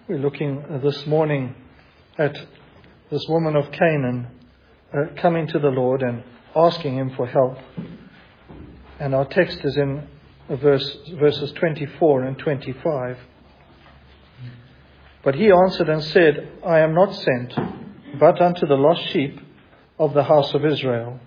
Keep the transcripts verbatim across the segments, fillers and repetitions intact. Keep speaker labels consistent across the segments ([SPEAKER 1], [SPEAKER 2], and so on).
[SPEAKER 1] We're looking uh, this morning at this woman of Canaan uh, coming to the Lord and asking Him for help. And our text is in uh, verse, verses twenty-four and twenty-five. But he answered and said, I am not sent, but unto the lost sheep of the house of Israel.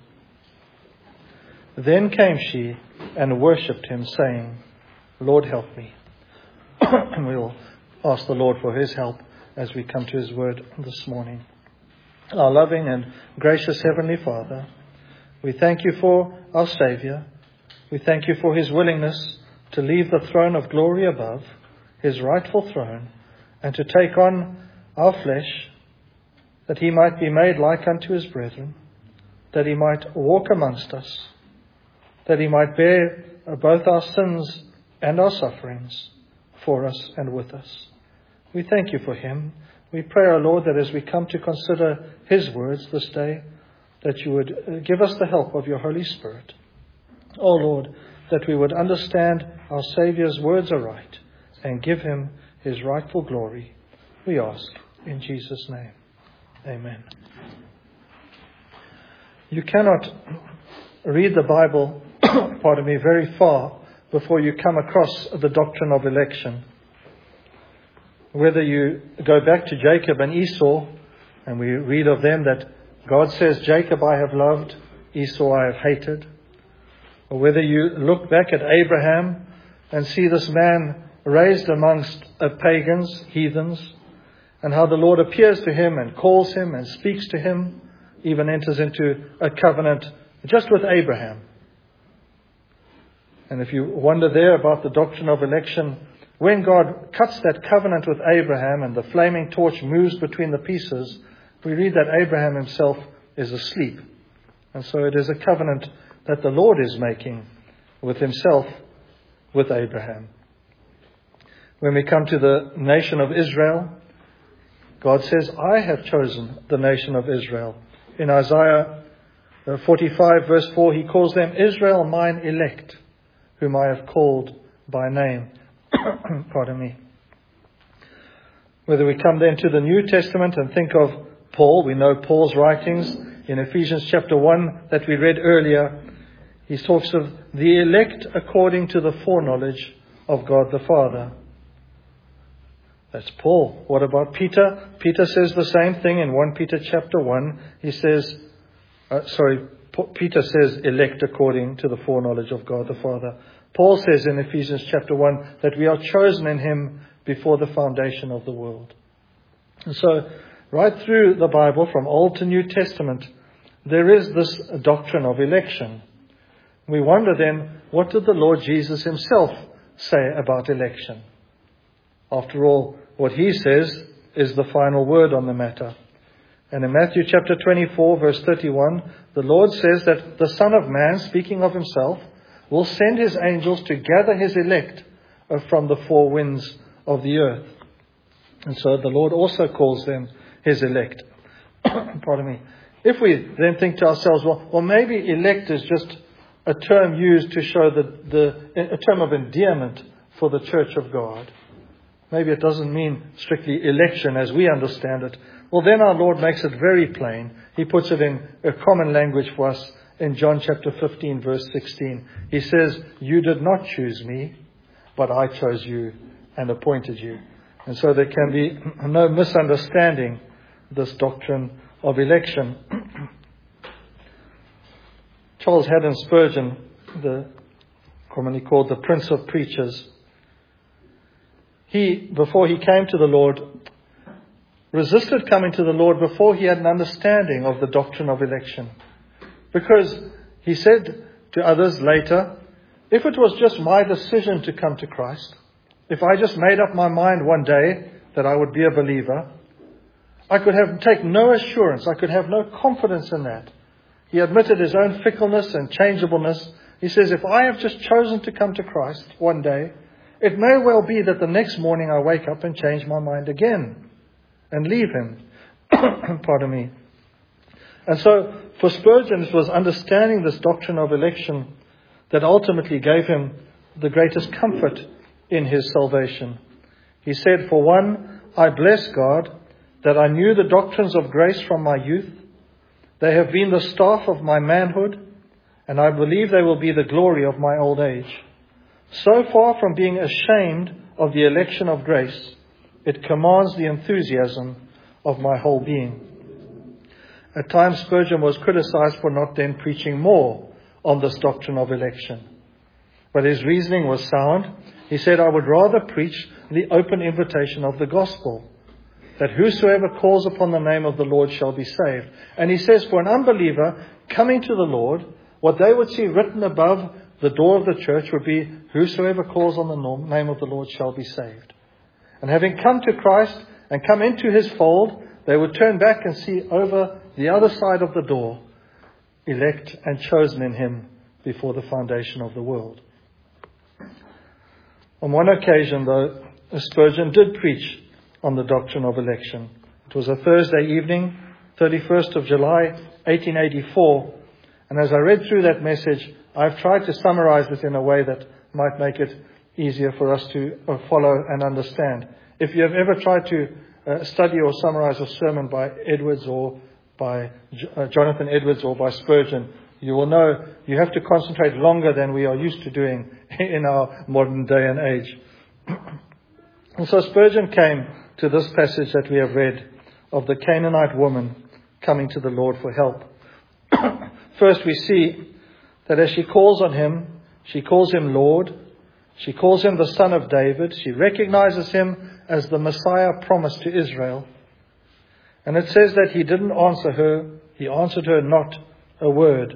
[SPEAKER 1] Then came she and worshipped Him, saying, Lord, help me. And we'll ask the Lord for His help as we come to His word this morning. Our loving and gracious Heavenly Father, we thank You for our Saviour. We thank You for His willingness to leave the throne of glory above, His rightful throne, and to take on our flesh, that He might be made like unto His brethren, that He might walk amongst us, that He might bear both our sins and our sufferings for us and with us. We thank You for Him. We pray, our Lord, that as we come to consider His words this day, that You would give us the help of Your Holy Spirit. Oh Lord, that we would understand our Saviour's words aright and give Him His rightful glory. We ask in Jesus' name. Amen. You cannot read the Bible, pardon me, very far before you come across the doctrine of election. Whether you go back to Jacob and Esau, and we read of them that God says, Jacob I have loved, Esau I have hated. Or whether you look back at Abraham and see this man raised amongst pagans, heathens, and how the Lord appears to him and calls him and speaks to him, even enters into a covenant just with Abraham. And if you wonder there about the doctrine of election, when God cuts that covenant with Abraham and the flaming torch moves between the pieces, we read that Abraham himself is asleep. And so it is a covenant that the Lord is making with Himself, with Abraham. When we come to the nation of Israel, God says, I have chosen the nation of Israel. In Isaiah forty-five verse four, He calls them Israel, mine elect, whom I have called by name. Pardon me. Whether we come then to the New Testament and think of Paul, we know Paul's writings in Ephesians chapter one that we read earlier. He talks of the elect according to the foreknowledge of God the Father. That's Paul. What about Peter? Peter says the same thing in First Peter chapter one. He says, uh, sorry, Peter says elect according to the foreknowledge of God the Father. Paul says in Ephesians chapter one that we are chosen in Him before the foundation of the world. And so, right through the Bible, from Old to New Testament, there is this doctrine of election. We wonder then, what did the Lord Jesus Himself say about election? After all, what He says is the final word on the matter. And in Matthew chapter twenty-four, verse thirty-one, the Lord says that the Son of Man, speaking of Himself, will send His angels to gather His elect from the four winds of the earth. And so the Lord also calls them His elect. Pardon me. If we then think to ourselves, well, well, maybe elect is just a term used to show the, the a term of endearment for the church of God. Maybe it doesn't mean strictly election as we understand it. Well, then our Lord makes it very plain. He puts it in a common language for us in John chapter fifteen, verse sixteen. He says, you did not choose me, but I chose you and appointed you. And so there can be no misunderstanding this doctrine of election. Charles Haddon Spurgeon, the commonly called the Prince of Preachers, he, before he came to the Lord, resisted coming to the Lord before he had an understanding of the doctrine of election. Because he said to others later, if it was just my decision to come to Christ, if I just made up my mind one day that I would be a believer, I could have take no assurance, I could have no confidence in that. He admitted his own fickleness and changeableness. He says, if I have just chosen to come to Christ one day, it may well be that the next morning I wake up and change my mind again and leave Him. Pardon me. And so for Spurgeon, it was understanding this doctrine of election that ultimately gave him the greatest comfort in his salvation. He said, for one, I bless God that I knew the doctrines of grace from my youth. They have been the staff of my manhood, and I believe they will be the glory of my old age. So far from being ashamed of the election of grace, it commands the enthusiasm of my whole being. At times Spurgeon was criticized for not then preaching more on this doctrine of election. But his reasoning was sound. He said, I would rather preach the open invitation of the gospel, that whosoever calls upon the name of the Lord shall be saved. And he says, for an unbeliever coming to the Lord, what they would see written above the door of the church would be, whosoever calls on the name of the Lord shall be saved. And having come to Christ and come into his fold, they would turn back and see over the other side of the door, elect and chosen in him before the foundation of the world. On one occasion, though, Spurgeon did preach on the doctrine of election. It was a Thursday evening, thirty-first of July, eighteen eighty-four. And as I read through that message, I've tried to summarize it in a way that might make it easier for us to follow and understand. If you have ever tried to uh, study or summarize a sermon by Edwards or by uh, Jonathan Edwards or by Spurgeon, you will know you have to concentrate longer than we are used to doing in our modern day and age. And so Spurgeon came to this passage that we have read of the Canaanite woman coming to the Lord for help. First we see that as she calls on him, she calls him Lord. She calls him the Son of David. She recognizes him as the Messiah promised to Israel. And it says that he didn't answer her. He answered her not a word.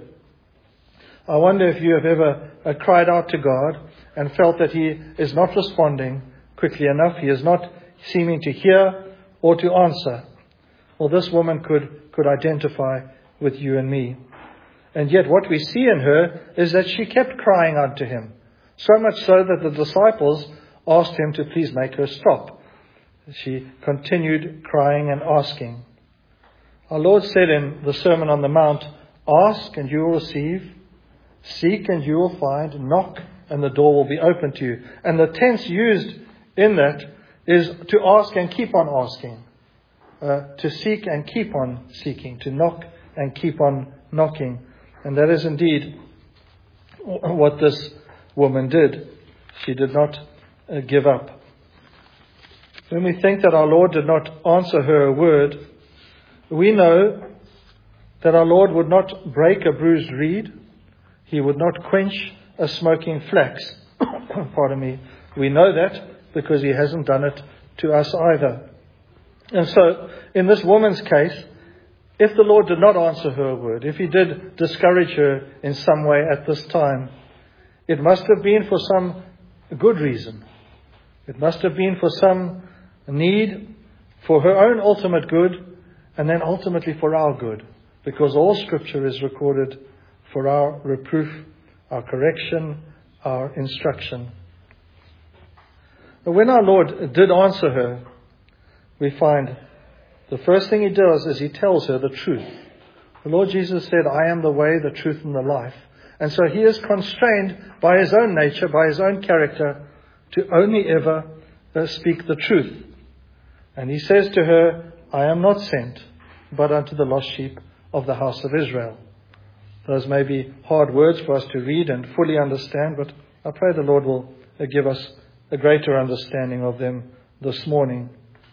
[SPEAKER 1] I wonder if you have ever uh, cried out to God and felt that he is not responding quickly enough. He is not seeming to hear or to answer. Well, this woman could, could identify with you and me. And yet what we see in her is that she kept crying out to him. So much so that the disciples asked him to please make her stop. She continued crying and asking. Our Lord said in the Sermon on the Mount, ask and you will receive. Seek and you will find. Knock and the door will be open to you. And the tense used in that is to ask and keep on asking. Uh, to seek and keep on seeking. To knock and keep on knocking. And that is indeed what this woman did. She did not uh, give up. When we think that our Lord did not answer her a word, we know that our Lord would not break a bruised reed. He would not quench a smoking flax. Pardon me. We know that because he hasn't done it to us either. And so, in this woman's case, if the Lord did not answer her a word, if he did discourage her in some way at this time, it must have been for some good reason. It must have been for some need, for her own ultimate good, and then ultimately for our good. Because all Scripture is recorded for our reproof, our correction, our instruction. But when our Lord did answer her, we find the first thing he does is he tells her the truth. The Lord Jesus said, I am the way, the truth, and the life. And so he is constrained by his own nature, by his own character, to only ever uh, speak the truth. And he says to her, I am not sent, but unto the lost sheep of the house of Israel. Those may be hard words for us to read and fully understand, but I pray the Lord will uh, give us a greater understanding of them this morning.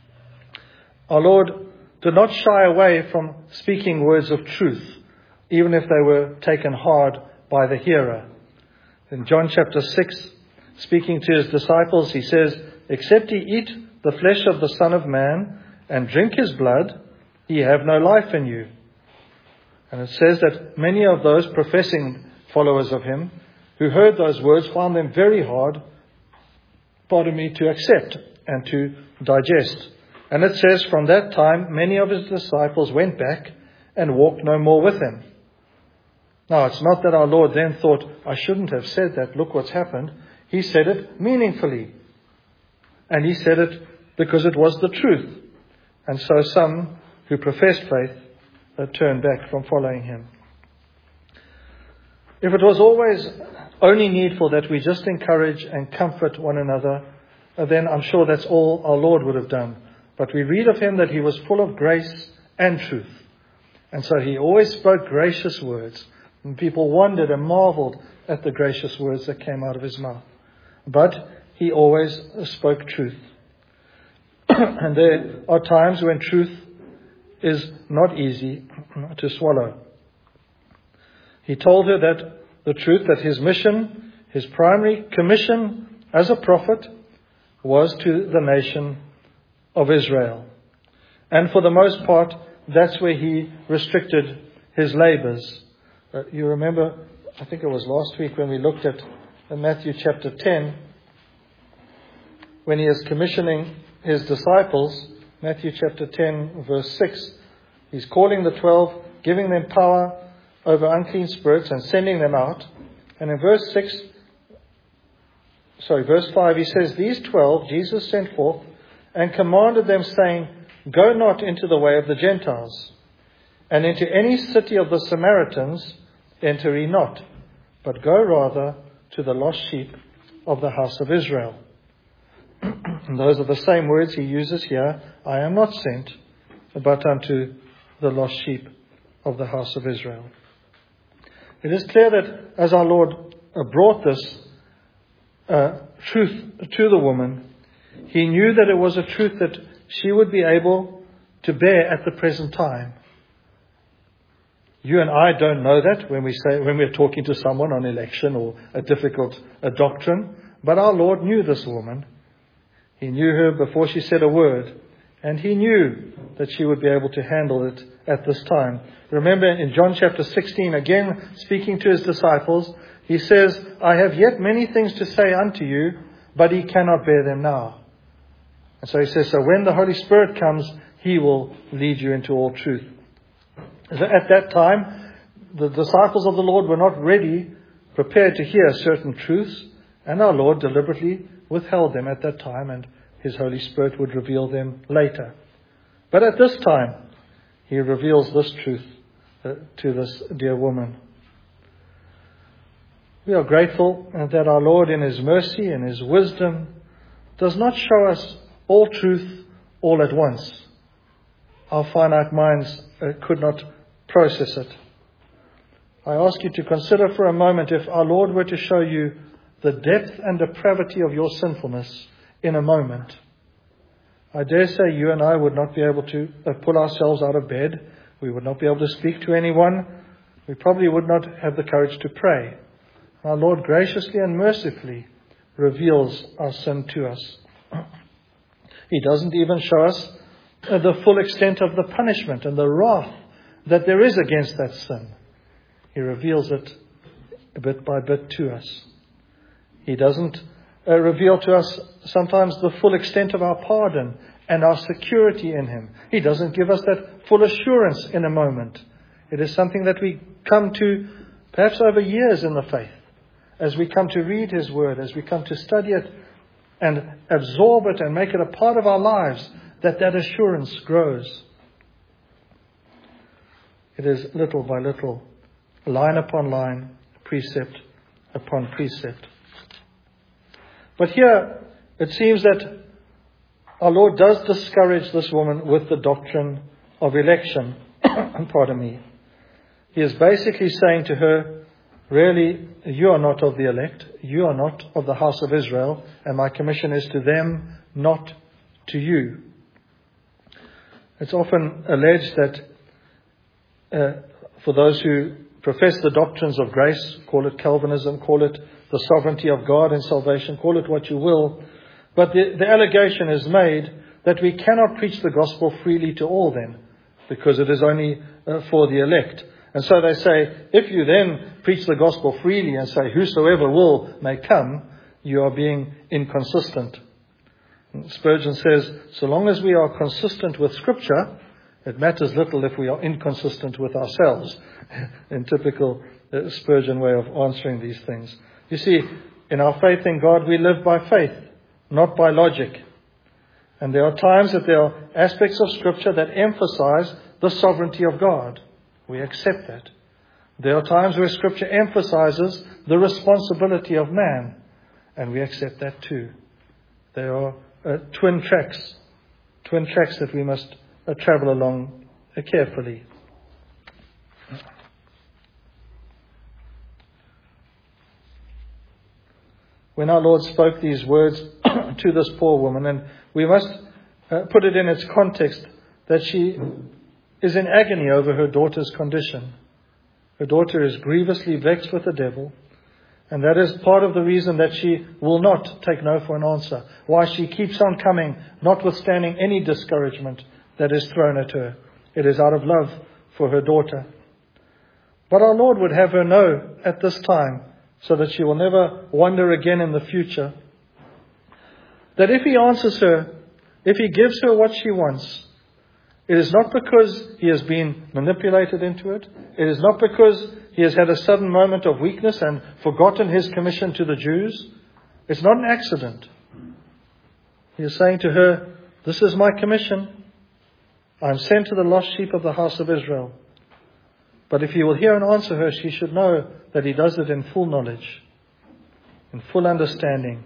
[SPEAKER 1] Our Lord did not shy away from speaking words of truth, even if they were taken hard by the hearer. In John chapter six, speaking to his disciples, he says, except ye eat the flesh of the Son of Man and drink his blood, ye have no life in you. And it says that many of those professing followers of him who heard those words found them very hard, pardon me, to accept and to digest. And it says from that time many of his disciples went back and walked no more with him. Now, it's not that our Lord then thought, I shouldn't have said that, look what's happened. He said it meaningfully. And he said it because it was the truth. And so some who professed faith uh, turned back from following him. If it was always only needful that we just encourage and comfort one another, uh, then I'm sure that's all our Lord would have done. But we read of him that he was full of grace and truth. And so he always spoke gracious words. And people wondered and marveled at the gracious words that came out of his mouth. But he always spoke truth. And there are times when truth is not easy to swallow. He told her that the truth, that his mission, his primary commission as a prophet, was to the nation of Israel. And for the most part, that's where he restricted his labors. Uh, you remember, I think it was last week when we looked at uh, Matthew chapter ten, when he is commissioning his disciples, Matthew chapter ten, verse six, he's calling the twelve, giving them power over unclean spirits and sending them out. And in verse six, sorry, verse five, he says, these twelve Jesus sent forth and commanded them, saying, go not into the way of the Gentiles, and into any city of the Samaritans enter ye not, but go rather to the lost sheep of the house of Israel. And those are the same words he uses here. I am not sent, but unto the lost sheep of the house of Israel. It is clear that as our Lord brought this uh, truth to the woman, he knew that it was a truth that she would be able to bear at the present time. You and I don't know that when we say when we're talking to someone on election or a difficult a doctrine, but our Lord knew this woman. He knew her before she said a word, and he knew that she would be able to handle it at this time. Remember in John chapter sixteen, again speaking to his disciples, he says, I have yet many things to say unto you, but ye cannot bear them now. And so he says, so when the Holy Spirit comes, he will lead you into all truth. At that time, the disciples of the Lord were not ready, prepared to hear certain truths, and our Lord deliberately withheld them at that time, and his Holy Spirit would reveal them later. But at this time, he reveals this truth uh, to this dear woman. We are grateful that our Lord, in his mercy and his wisdom, does not show us all truth all at once. Our finite minds uh, could not process it. I ask you to consider for a moment, if our Lord were to show you the depth and depravity of your sinfulness in a moment, I dare say you and I would not be able to uh, pull ourselves out of bed. We would not be able to speak to anyone. We probably would not have the courage to pray. Our Lord graciously and mercifully reveals our sin to us. He doesn't even show us uh, the full extent of the punishment and the wrath that there is against that sin. He reveals it bit by bit to us. He doesn't uh, reveal to us sometimes the full extent of our pardon and our security in him. He doesn't give us that full assurance in a moment. It is something that we come to perhaps over years in the faith, as we come to read his word, as we come to study it and absorb it and make it a part of our lives, that that assurance grows. It is little by little, line upon line, precept upon precept. But here, it seems that our Lord does discourage this woman with the doctrine of election. Pardon me. He is basically saying to her, really, you are not of the elect, you are not of the house of Israel, and my commission is to them, not to you. It's often alleged that uh, for those who profess the doctrines of grace, call it Calvinism, call it the sovereignty of God in salvation, call it what you will, but the, the allegation is made that we cannot preach the gospel freely to all then, because it is only uh, for the elect. And so they say, if you then preach the gospel freely and say, whosoever will may come, you are being inconsistent. And Spurgeon says, so long as we are consistent with Scripture, it matters little if we are inconsistent with ourselves, in typical uh, Spurgeon way of answering these things. You see, in our faith in God, we live by faith, not by logic. And there are times that there are aspects of Scripture that emphasize the sovereignty of God. We accept that. There are times where Scripture emphasizes the responsibility of man, and we accept that too. There are uh, twin tracks, twin tracks that we must uh, travel along uh, carefully. When our Lord spoke these words to this poor woman, and we must uh, put it in its context, that she is in agony over her daughter's condition. Her daughter is grievously vexed with the devil, and that is part of the reason that she will not take no for an answer. Why she keeps on coming, notwithstanding any discouragement that is thrown at her. It is out of love for her daughter. But our Lord would have her know at this time, so that she will never wonder again in the future, that if He answers her, if He gives her what she wants, it is not because He has been manipulated into it. It is not because He has had a sudden moment of weakness and forgotten His commission to the Jews. It's not an accident. He is saying to her, this is my commission. I am sent to the lost sheep of the house of Israel. But if He will hear and answer her, she should know that He does it in full knowledge, in full understanding.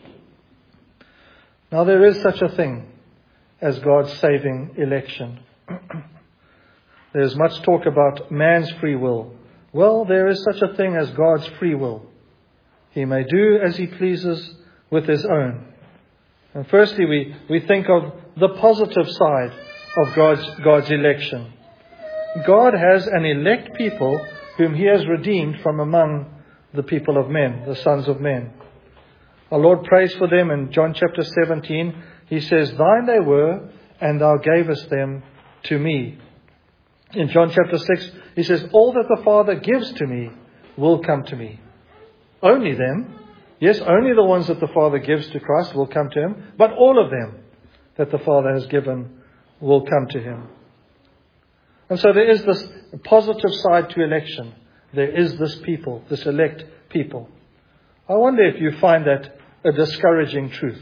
[SPEAKER 1] Now there is such a thing as God's saving election. There is much talk about man's free will. Well, there is such a thing as God's free will. He may do as He pleases with His own. And firstly, we, we think of the positive side of God's, God's election. God has an elect people whom He has redeemed from among the people of men, the sons of men. Our Lord prays for them in John chapter seventeen. He says, thine they were, and thou gavest them to me. In John chapter six, He says, all that the Father gives to me will come to me. Only them, yes, only the ones that the Father gives to Christ will come to Him, but all of them that the Father has given will come to Him. And so there is this positive side to election. There is this people, this elect people. I wonder if you find that a discouraging truth.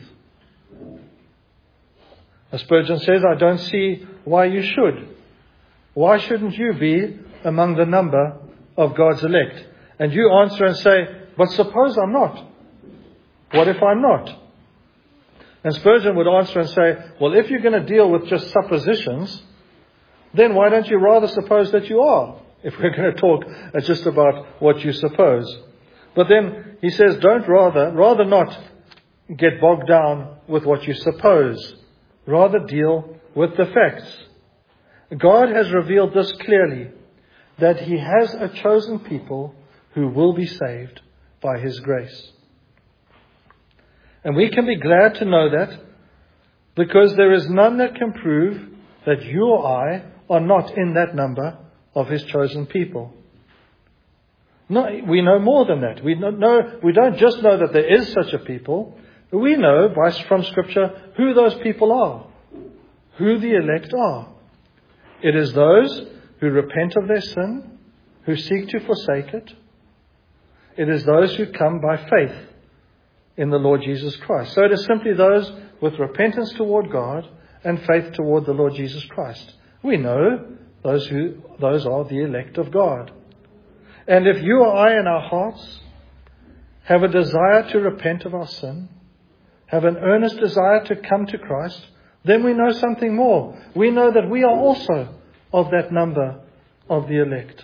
[SPEAKER 1] As Spurgeon says, I don't see why you should. Why shouldn't you be among the number of God's elect? And you answer and say, but suppose I'm not. What if I'm not? And Spurgeon would answer and say, well, if you're going to deal with just suppositions, then why don't you rather suppose that you are, if we're going to talk just about what you suppose. But then he says, don't rather, rather not get bogged down with what you suppose. Rather deal with the facts. God has revealed this clearly, that He has a chosen people who will be saved by His grace. And we can be glad to know that, because there is none that can prove that you or I are not in that number of His chosen people. No, we know more than that. We know, we don't just know that there is such a people. We know by, from Scripture who those people are, who the elect are. It is those who repent of their sin, who seek to forsake it. It is those who come by faith in the Lord Jesus Christ. So it is simply those with repentance toward God and faith toward the Lord Jesus Christ. We know those who those are the elect of God. And if you or I in our hearts have a desire to repent of our sin, have an earnest desire to come to Christ, then we know something more. We know that we are also of that number of the elect.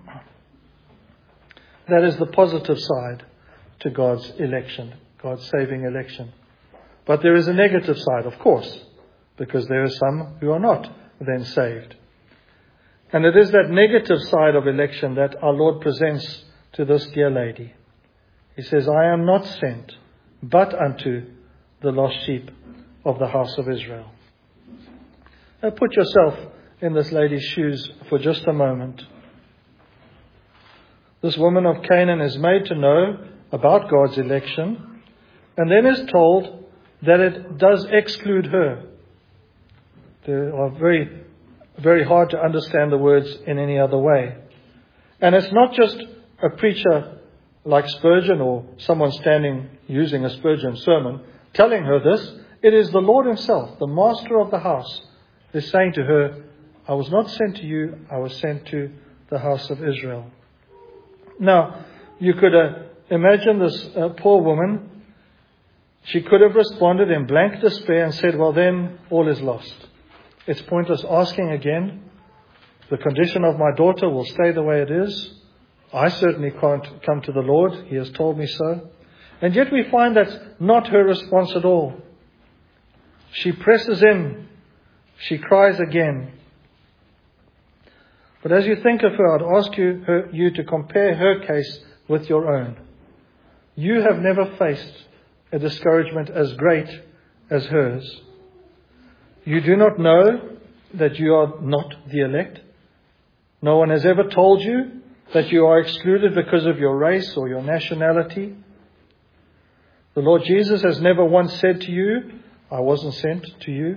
[SPEAKER 1] That is the positive side to God's election, God's saving election. But there is a negative side, of course, because there are some who are not then saved. And it is that negative side of election that our Lord presents to this dear lady. He says, I am not sent, but unto the lost sheep of the house of Israel. Now put yourself in this lady's shoes for just a moment. This woman of Canaan is made to know about God's election, and then is told that it does exclude her. They are very, very hard to understand the words in any other way. And it's not just a preacher like Spurgeon or someone standing using a Spurgeon sermon telling her this. It is the Lord Himself, the master of the house, is saying to her, I was not sent to you, I was sent to the house of Israel. Now, you could uh, imagine this uh, poor woman. She could have responded in blank despair and said, well then, all is lost. It's pointless asking again. The condition of my daughter will stay the way it is. I certainly can't come to the Lord. He has told me so. And yet we find that's not her response at all. She presses in. She cries again. But as you think of her, I'd ask you, her, you to compare her case with your own. You have never faced a discouragement as great as hers. You do not know that you are not the elect. No one has ever told you that you are excluded because of your race or your nationality. The Lord Jesus has never once said to you, I wasn't sent to you.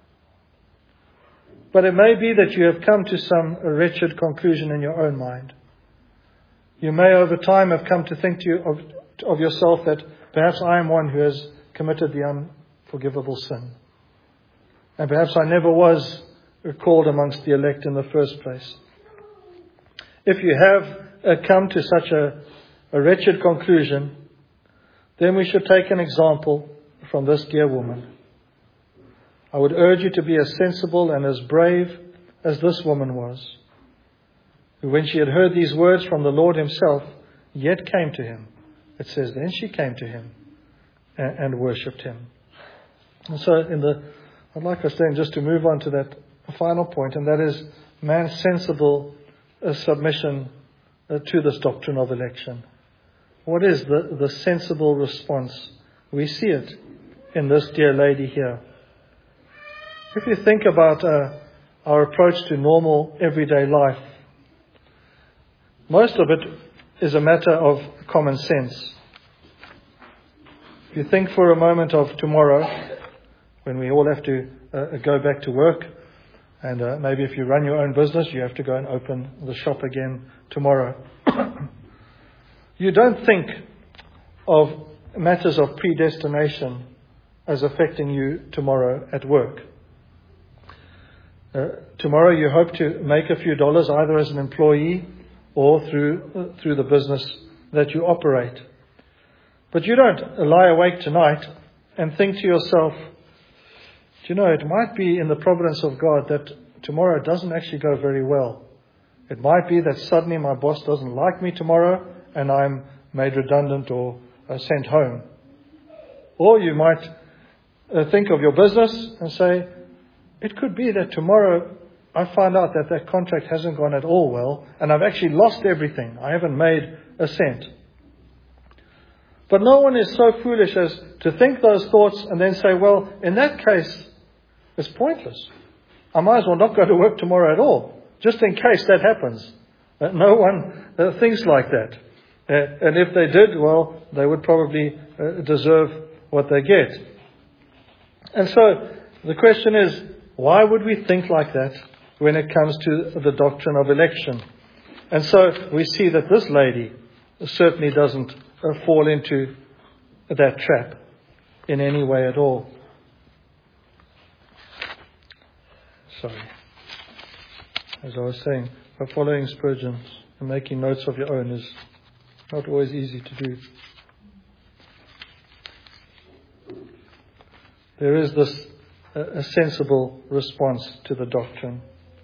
[SPEAKER 1] But it may be that you have come to some wretched conclusion in your own mind. You may over time have come to think to you of, of yourself that perhaps I am one who has committed the unforgivable sin. And perhaps I never was called amongst the elect in the first place. If you have uh, come to such a, a wretched conclusion, then we should take an example from this dear woman. I would urge you to be as sensible and as brave as this woman was, who when she had heard these words from the Lord himself, yet came to him. It says, then she came to him and, and worshipped him. And so in the, I'd like us then just to move on to that final point, and that is man's sensible uh, submission uh, to this doctrine of election. What is the, the sensible response? We see it in this dear lady here. If you think about uh, our approach to normal everyday life, most of it is a matter of common sense. If you think for a moment of tomorrow, when we all have to uh, go back to work, and uh, maybe if you run your own business, you have to go and open the shop again tomorrow. You don't think of matters of predestination as affecting you tomorrow at work. Uh, tomorrow you hope to make a few dollars either as an employee or through uh, through the business that you operate. But you don't lie awake tonight and think to yourself, do you know, it might be in the providence of God that tomorrow doesn't actually go very well. It might be that suddenly my boss doesn't like me tomorrow and I'm made redundant or uh, sent home. Or you might uh, think of your business and say, it could be that tomorrow I find out that that contract hasn't gone at all well and I've actually lost everything. I haven't made a cent. But no one is so foolish as to think those thoughts and then say, well, in that case, it's pointless. I might as well not go to work tomorrow at all, just in case that happens. Uh, no one uh, thinks like that. Uh, and if they did, well, they would probably uh, deserve what they get. And so the question is, why would we think like that when it comes to the doctrine of election? And so we see that this lady certainly doesn't uh, fall into that trap in any way at all. Sorry. As I was saying, by following Spurgeon and making notes of your own is not always easy to do. There is this a sensible response to the doctrine.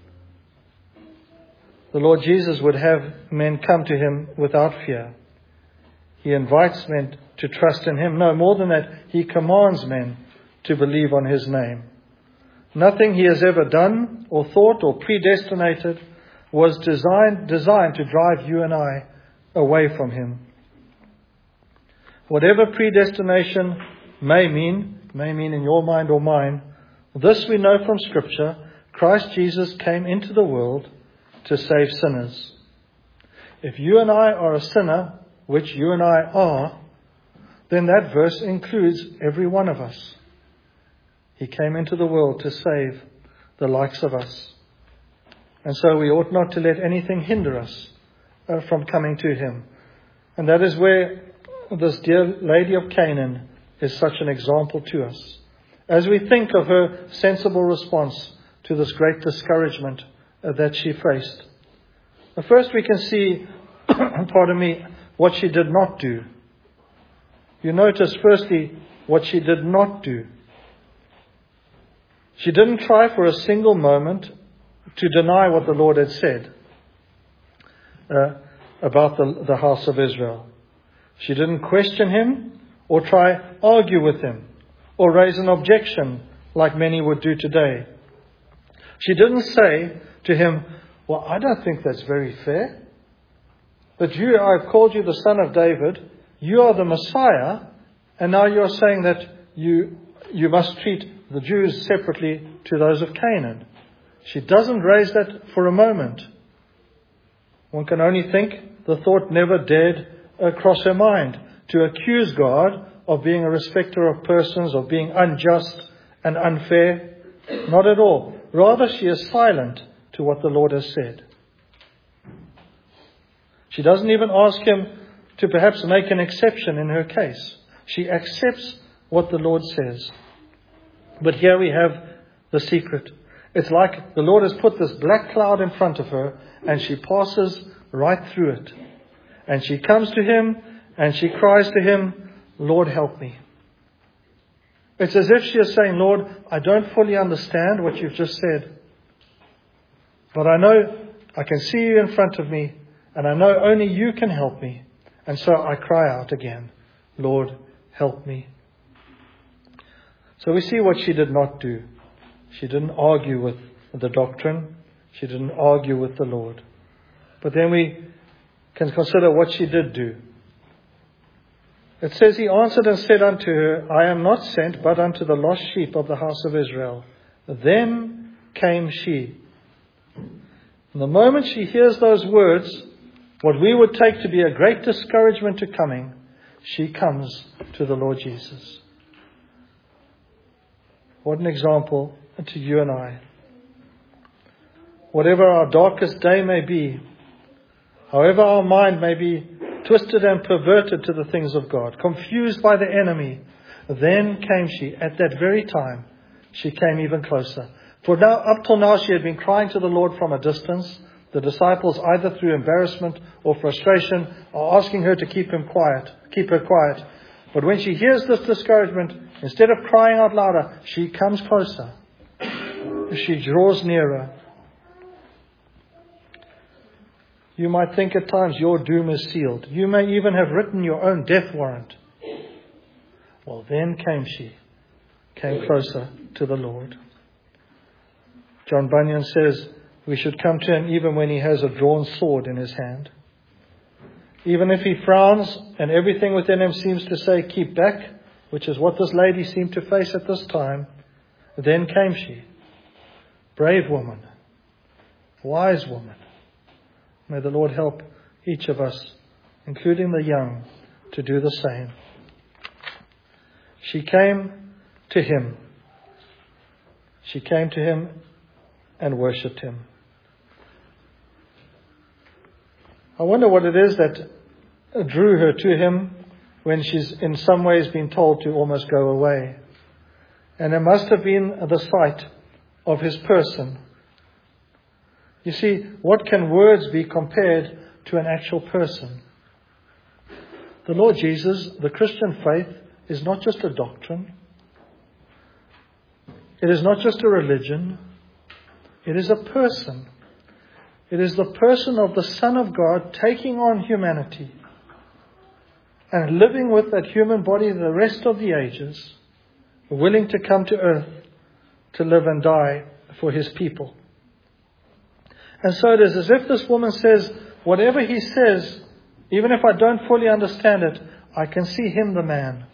[SPEAKER 1] The Lord Jesus would have men come to him without fear. He invites men to trust in him. No, more than that, he commands men to believe on his name. Nothing he has ever done or thought or predestinated was designed, designed to drive you and I away from him. Whatever predestination may mean, may mean in your mind or mine, this we know from Scripture: Christ Jesus came into the world to save sinners. If you and I are a sinner, which you and I are, then that verse includes every one of us. He came into the world to save the likes of us. And so we ought not to let anything hinder us uh, from coming to him. And that is where this dear lady of Canaan is such an example to us. As we think of her sensible response to this great discouragement uh, that she faced. First we can see, pardon me, what she did not do. You notice firstly what she did not do. She didn't try for a single moment to deny what the Lord had said uh, about the, the house of Israel. She didn't question him or try argue with him or raise an objection like many would do today. She didn't say to him, well, I don't think that's very fair. That you, I've called you the son of David, you are the Messiah, and now you're saying that you you must treat the Jews separately to those of Canaan. She doesn't raise that for a moment. One can only think the thought never dared cross her mind to accuse God of being a respecter of persons, of being unjust and unfair. Not at all. Rather, she is silent to what the Lord has said. She doesn't even ask him to perhaps make an exception in her case. She accepts what the Lord says. But here we have the secret. It's like the Lord has put this black cloud in front of her, and she passes right through it. And she comes to him and she cries to him, Lord, help me. It's as if she is saying, Lord, I don't fully understand what you've just said. But I know I can see you in front of me, and I know only you can help me. And so I cry out again, Lord, help me. So we see what she did not do. She didn't argue with the doctrine. She didn't argue with the Lord. But then we can consider what she did do. It says, he answered and said unto her, I am not sent but unto the lost sheep of the house of Israel. Then came she. And the moment she hears those words, what we would take to be a great discouragement to coming, she comes to the Lord Jesus. What an example to you and I. Whatever our darkest day may be, however our mind may be twisted and perverted to the things of God, confused by the enemy, then came she. At that very time, she came even closer. For now, up till now, she had been crying to the Lord from a distance. The disciples, either through embarrassment or frustration, are asking her to keep him quiet, keep her quiet. But when she hears this discouragement, instead of crying out louder, she comes closer. She draws nearer. You might think at times your doom is sealed. You may even have written your own death warrant. Well, then came she, came closer to the Lord. John Bunyan says we should come to him even when he has a drawn sword in his hand. Even if he frowns and everything within him seems to say, keep back, which is what this lady seemed to face at this time, then came she. Brave woman, wise woman. May the Lord help each of us, including the young, to do the same. She came to him. She came to him and worshipped him. I wonder what it is that drew her to him when she's in some ways been told to almost go away. And it must have been the sight of his person. You see, what can words be compared to an actual person? The Lord Jesus, the Christian faith, is not just a doctrine. It is not just a religion. It is a person. It is the person of the Son of God taking on humanity and living with that human body the rest of the ages, willing to come to earth to live and die for his people. And so it is as if this woman says, whatever he says, even if I don't fully understand it, I can see him, the man.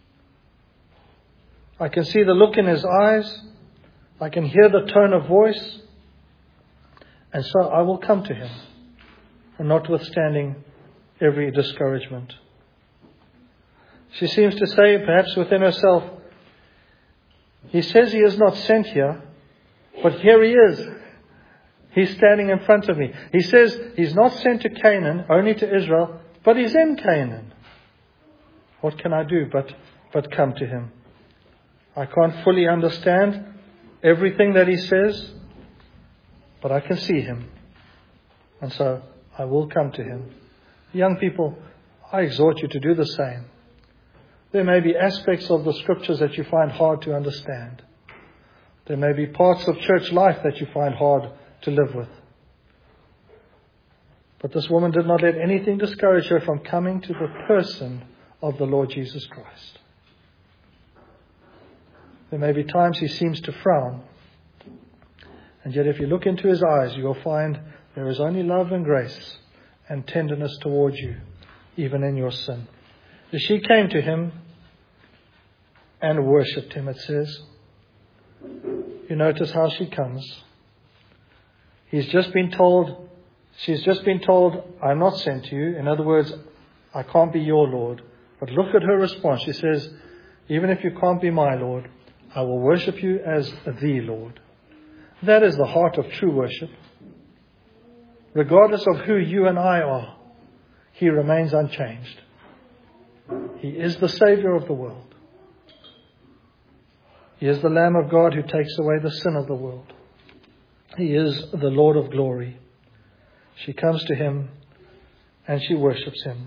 [SPEAKER 1] I can see the look in his eyes. I can hear the tone of voice. And so I will come to him, notwithstanding every discouragement. She seems to say, perhaps within herself, he says he is not sent here, but here he is. He's standing in front of me. He says he's not sent to Canaan, only to Israel, but he's in Canaan. What can I do but, but come to him? I can't fully understand everything that he says, but I can see him. And so I will come to him. Young people, I exhort you to do the same. There may be aspects of the Scriptures that you find hard to understand. There may be parts of church life that you find hard to live with. But this woman did not let anything discourage her from coming to the person of the Lord Jesus Christ. There may be times he seems to frown. And yet if you look into his eyes, you will find there is only love and grace and tenderness towards you, even in your sin. So she came to him and worshipped him, it says. You notice how she comes. He's just been told, she's just been told, I'm not sent to you. In other words, I can't be your Lord. But look at her response. She says, even if you can't be my Lord, I will worship you as the Lord. That is the heart of true worship. Regardless of who you and I are, he remains unchanged. He is the Savior of the world. He is the Lamb of God who takes away the sin of the world. He is the Lord of glory. She comes to him and she worships him.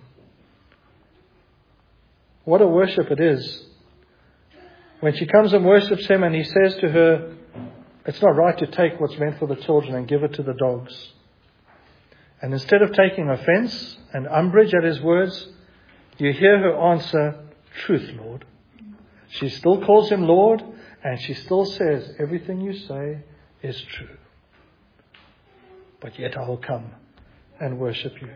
[SPEAKER 1] What a worship it is. When she comes and worships him and he says to her, it's not right to take what's meant for the children and give it to the dogs. And instead of taking offense and umbrage at his words, you hear her answer, truth, Lord. She still calls him Lord, and she still says, everything you say is true. But yet I will come and worship you.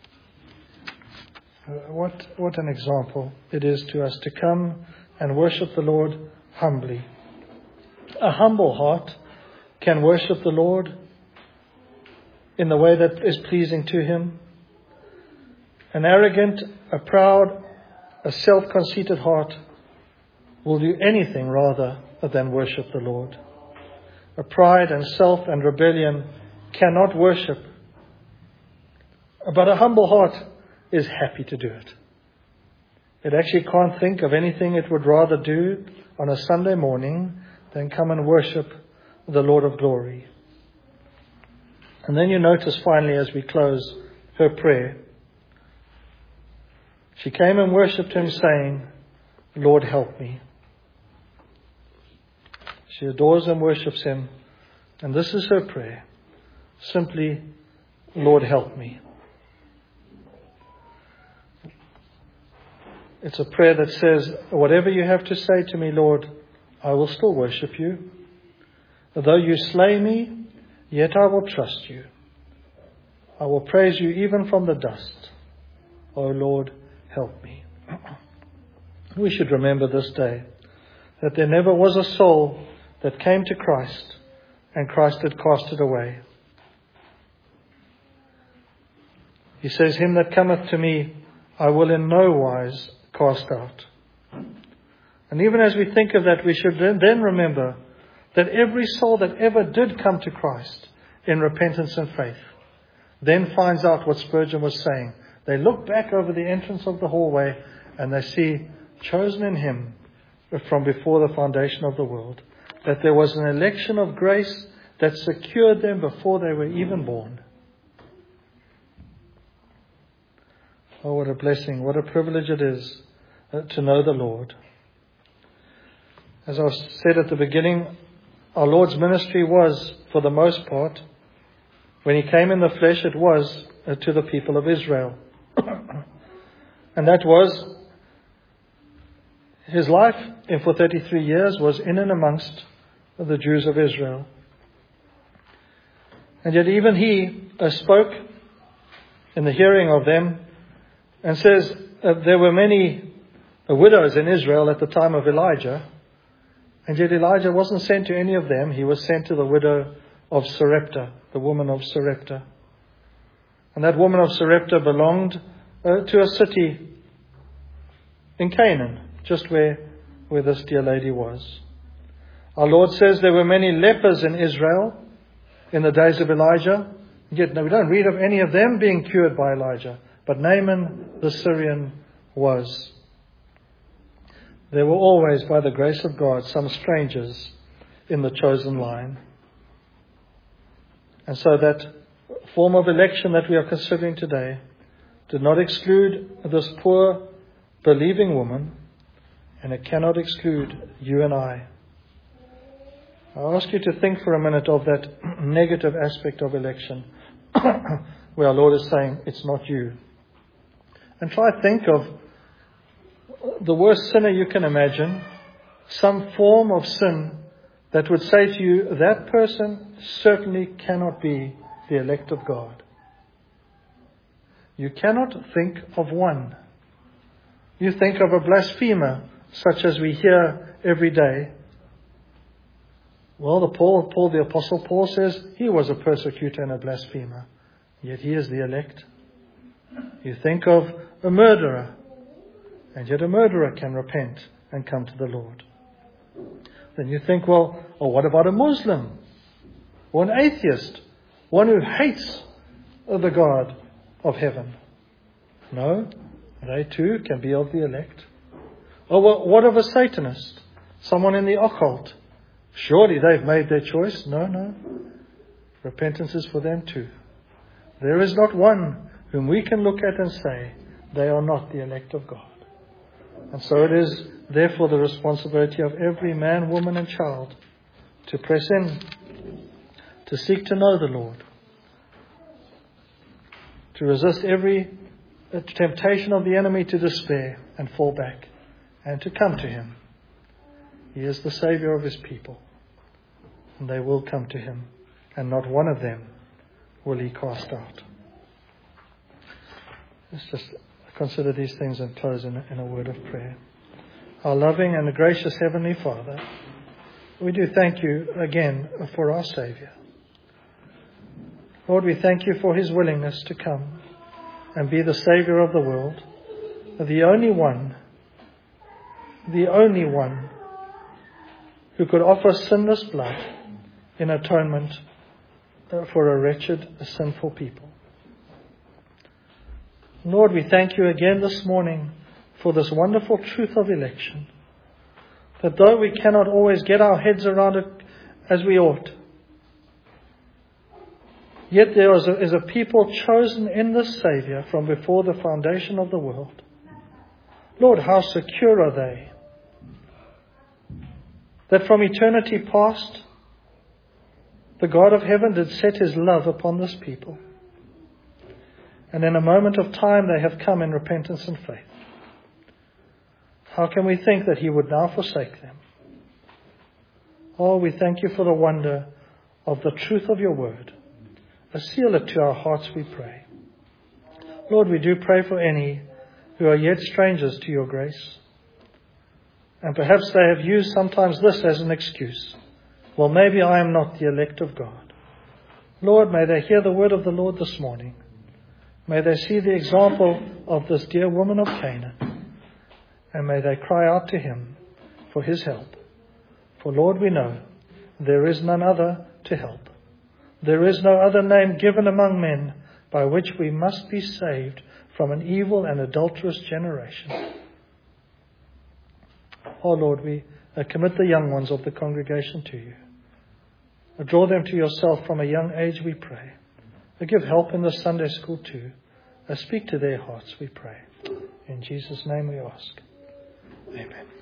[SPEAKER 1] Uh, what, what an example it is to us to come and worship the Lord humbly. A humble heart can worship the Lord in the way that is pleasing to him. An arrogant, a proud, a self-conceited heart will do anything rather than worship the Lord. A pride and self and rebellion cannot worship. But a humble heart is happy to do it. It actually can't think of anything it would rather do on a Sunday morning than come and worship the Lord of glory. And then you notice finally as we close her prayer. She came and worshipped him saying, Lord, help me. She adores and worships him. And this is her prayer. Simply, Lord, help me. It's a prayer that says, whatever you have to say to me, Lord, I will still worship you. Though you slay me, yet I will trust you. I will praise you even from the dust. O Lord, help me. We should remember this day that there never was a soul that came to Christ and Christ had cast it away. He says, him that cometh to me, I will in no wise cast out. And even as we think of that, we should then remember that every soul that ever did come to Christ in repentance and faith then finds out what Spurgeon was saying. They look back over the entrance of the hallway and they see, chosen in him from before the foundation of the world, that there was an election of grace that secured them before they were even born. Oh, what a blessing, what a privilege it is uh, to know the Lord. As I said at the beginning, our Lord's ministry was, for the most part, when he came in the flesh, it was uh, to the people of Israel. And that was, his life in for thirty-three years was in and amongst the Jews of Israel. And yet even he uh, spoke in the hearing of them and says uh, there were many uh, widows in Israel at the time of Elijah. And yet Elijah wasn't sent to any of them. He was sent to the widow of Sarepta, the woman of Sarepta. And that woman of Sarepta belonged uh, to a city in Canaan, just where, where this dear lady was. Our Lord says there were many lepers in Israel in the days of Elijah. Yet no, we don't read of any of them being cured by Elijah. But Naaman the Syrian was. There were always, by the grace of God, some strangers in the chosen line. And so that form of election that we are considering today did not exclude this poor believing woman and it cannot exclude you and I. I ask you to think for a minute of that negative aspect of election, where our Lord is saying, it's not you. And try to think of the worst sinner you can imagine, some form of sin that would say to you, that person certainly cannot be the elect of God. You cannot think of one. You think of a blasphemer, such as we hear every day. Well, the Paul, Paul, the Apostle Paul says he was a persecutor and a blasphemer, yet he is the elect. You think of a murderer, and yet a murderer can repent and come to the Lord. Then you think, well, oh, what about a Muslim or an atheist, one who hates the God of heaven? No, they too can be of the elect. Or well, what of a Satanist, someone in the occult? Surely they've made their choice. No, no. Repentance is for them too. There is not one whom we can look at and say, they are not the elect of God. And so it is, therefore, the responsibility of every man, woman and child to press in, to seek to know the Lord, to resist every temptation of the enemy to despair and fall back, and to come to Him. He is the Saviour of His people, and they will come to Him, and not one of them will He cast out. Let's just consider these things and close in a, in a word of prayer. Our loving and gracious Heavenly Father, we do thank You again for our Saviour. Lord, we thank You for His willingness to come and be the Saviour of the world, the only one, the only one who could offer sinless blood in atonement for a wretched, sinful people. Lord, we thank You again this morning for this wonderful truth of election, that though we cannot always get our heads around it as we ought, yet there is a, is a people chosen in this Saviour from before the foundation of the world. Lord, how secure are they, that from eternity past, the God of heaven did set His love upon this people. And in a moment of time they have come in repentance and faith. How can we think that He would now forsake them? Oh, we thank You for the wonder of the truth of Your word. Seal it to our hearts, we pray. Lord, we do pray for any who are yet strangers to Your grace. And perhaps they have used sometimes this as an excuse. Well, maybe I am not the elect of God. Lord, may they hear the word of the Lord this morning. May they see the example of this dear woman of Canaan. And may they cry out to Him for His help. For Lord, we know there is none other to help. There is no other name given among men by which we must be saved from an evil and adulterous generation. Oh Lord, we commit the young ones of the congregation to You. Draw them to Yourself from a young age, we pray. Give help in the Sunday school too. Speak to their hearts, we pray. In Jesus' name we ask. Amen.